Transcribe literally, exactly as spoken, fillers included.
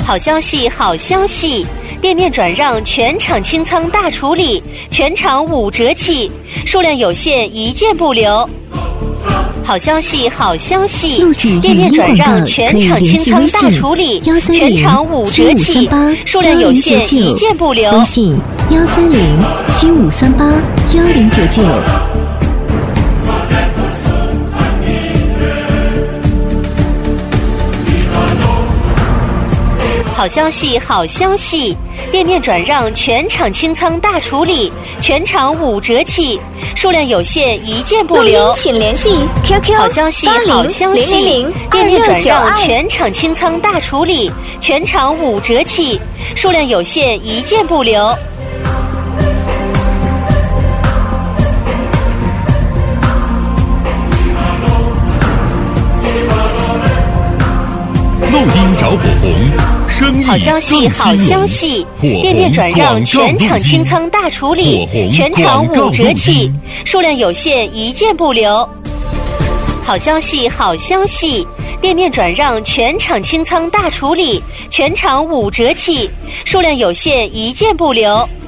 好消息，好消息！店面转让全场清仓大处理，全场五折起，数量有限，一件不留。好消息，好消息！店面转让全场清仓大处理，全场五折起，数量有限，一件不留。 微信幺三零七五三八幺零九九。 好消息，好消息！店面转让全场清仓大处理，全场五折起，数量有限，一件不留。 请联系 Q Q 好消息，好消息！店面转让全场清仓大处理，全场五折起，数量有限，一件不留。 录音着火红，生意好消息，好消息！店面转让全场清仓大处理，全场五折起，数量有限，一件不留。好消息，好消息！店面转让全场清仓大处理，全场五折起，数量有限，一件不留。